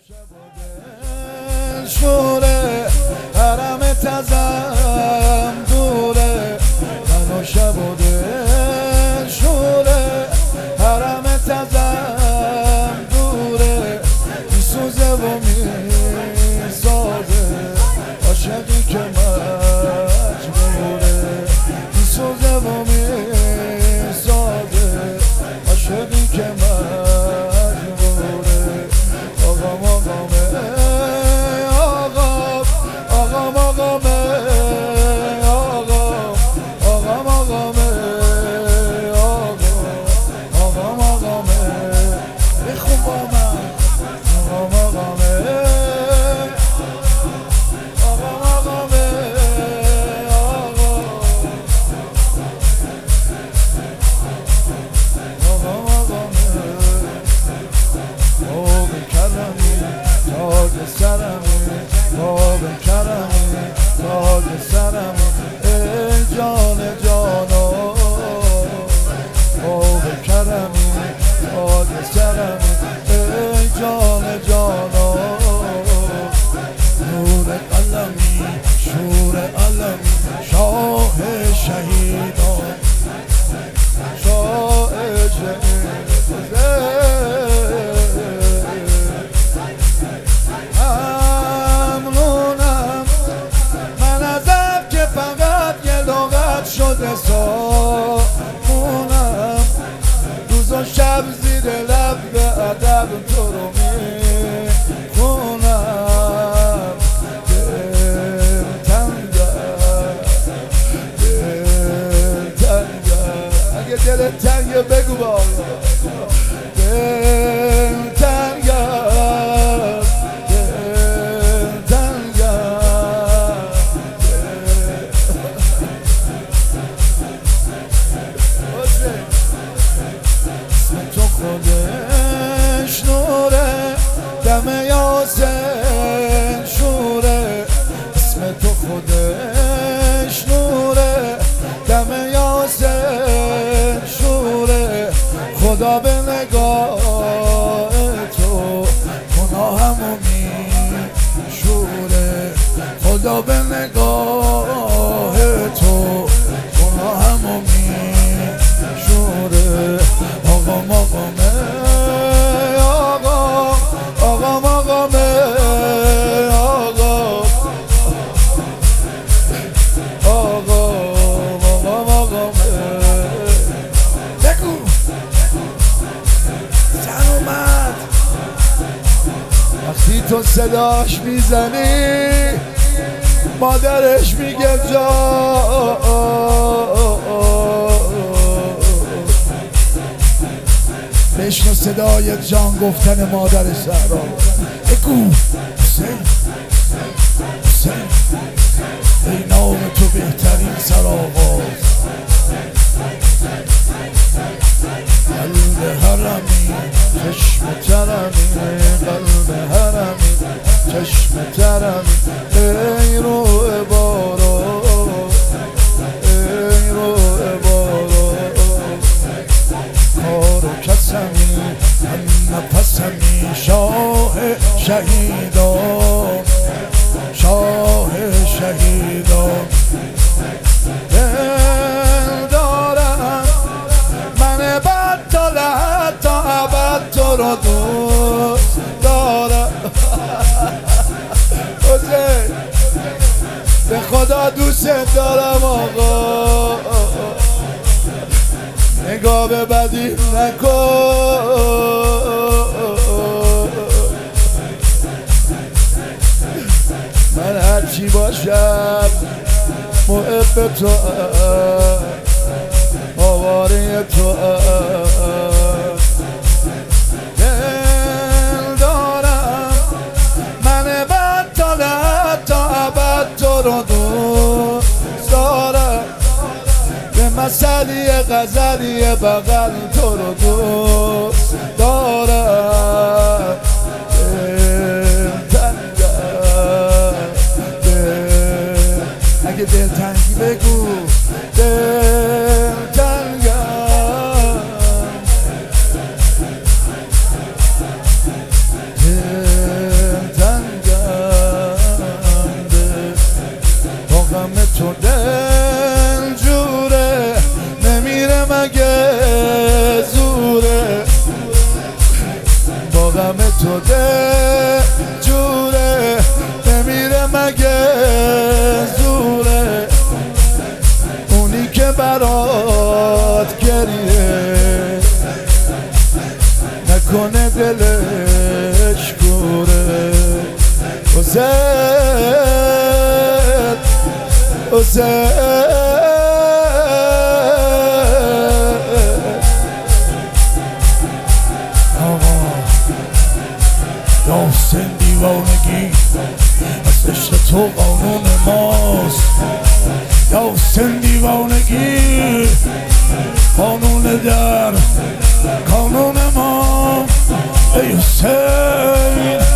شوره حرم تزم دوره من و شب و دل شوره حرم تزم دوره میسوزه و میسازه عاشقی که مجبوره میسوزه و میسازه عاشقی که مجبوره آقام آقامه آقام آقامه آقام آقامه آقام آقامه بخون با من آقام آقامه آقام آقامه آقام آقامه آب کرمی تاج سرمی آب کرمی تاج سرمی ای جان جانا آب کرمی تاج سرمی ای جان جانا نور قلمی شور علمی شاه شهیدان شاه شهیدان ممنونم من ازم که فقط یه لغت شده سامونم روز و شب زیر لب به ادب تو رو میخونم دل تنگه اگه دل تنگه بگو با دل تنگه خودش نوره دم یاسین شوره اسم تو خودش نوره دم یاسین شوره خدا به نگاه تو گناهمو میشوره خدا به نگاه تو گناهمو میشوره آقام آقامه آقام آقامه آقام آقامه بگو زن اومد وقتی تو صداش میزنی مادرش میگه جا بشنو صدای جان گفتن مادر زهرا بگو حسین حسین ای نام تو بهترین سرآغاز قلب حرمی چشم ترمی قلب حرمی چشم ترمی ای روح باران ای روح باران کار و کسمی هم نفسمی شاه شهیدان شاه شهیدان دل دارم من بد تا لحد تا ابد تو رو دوست دارم حسین به خدا دوست دارم آقا نگاه به بدی نکن من هرچی باشم محب تو آواره تو دل دارم من بد تا لحد تا ابد تو رو دوست دارم به مسئله غزلی بغل تو رو دوست دارم اگه دل تنگی بگو دل تنگم شده جوره نمیره مگه زوره اونی که برات گریه نکنه دلش کوره یا حسین دیوانگی از عشق تو قانون ماست یا حسین دیوانگی قانون در قانون ما ای حسین